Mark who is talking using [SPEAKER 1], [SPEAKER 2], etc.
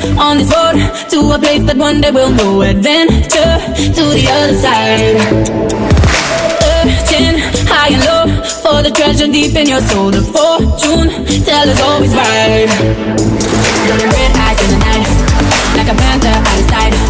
[SPEAKER 1] on this road to a place that one day we'll know. Adventure to the other side. Searching high and low for the treasure deep in your soul. The fortune teller's always right. Red eyes in the night, like a panther out of sight.